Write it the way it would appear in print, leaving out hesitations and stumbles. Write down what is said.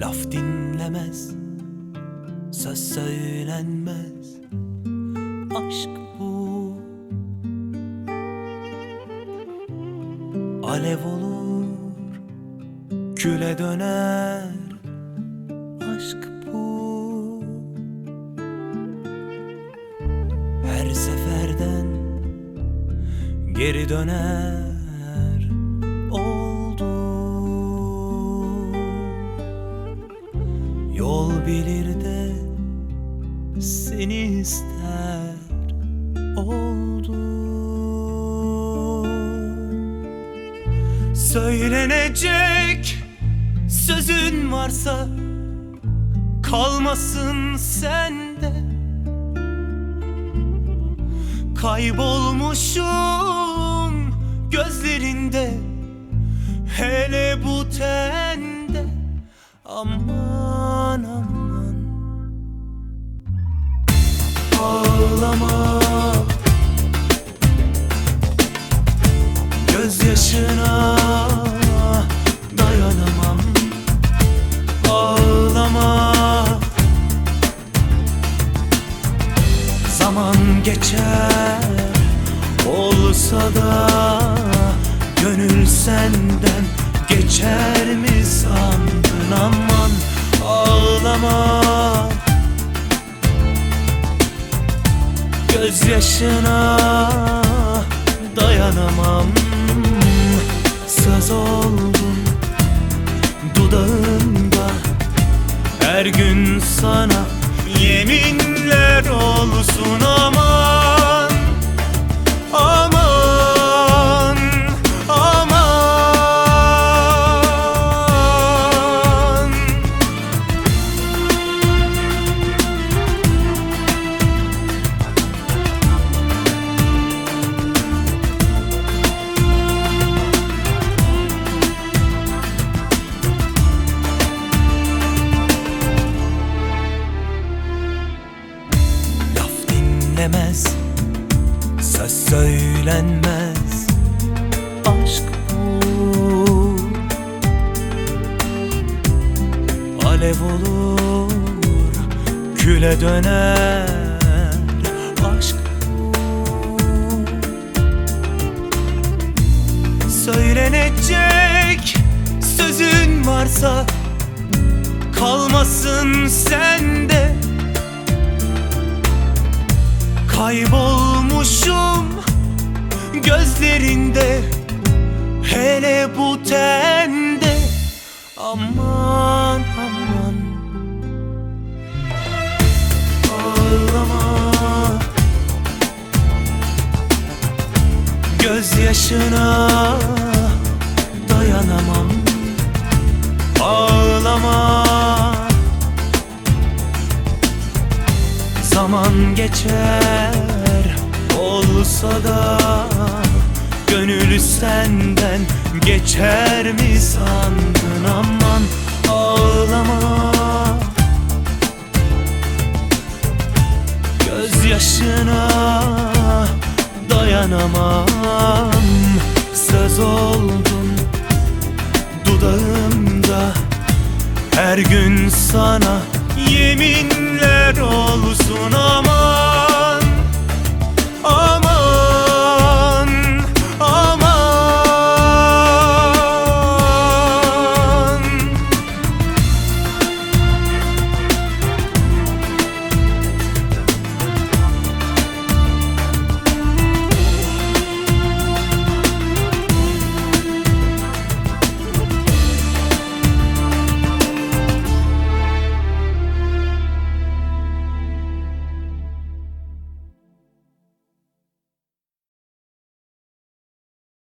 Laf dinlemez, söz söylenmez. Aşk bu. Alev olur, küle döner. Aşk bu. Her seferden geri döner oldu. Yol bilir de seni ister oldu. Söylenecek sözün varsa kalmasın sende. Kaybolmuşum gözlerinde, hele bu tende. Aman aman, ağlama, gözyaşına dayanamam. Ağlama, zaman geçer olsa da gönül senden geçer mi sandın? Aman ağlama, gözyaşına dayanamam. Söz oldum dudağımda, her gün sana yeminler olsun. Aman aman aman, laf dinlemez, söz söylenmez. Aşk bu. Alev olur, küle döner. Aşk bu. Söylenecek sözün varsa kalmasın sende. Kaybolmuşum gözlerinde, hele bu tende. Aman aman, ağlama, gözyaşına dayanamam. Ağlama, zaman geçer olsa da gönül senden geçer mi sandın? Aman ağlama, gözyaşına dayanamam. Söz oldum dudağımda, her gün sana yeminler olsun. Aman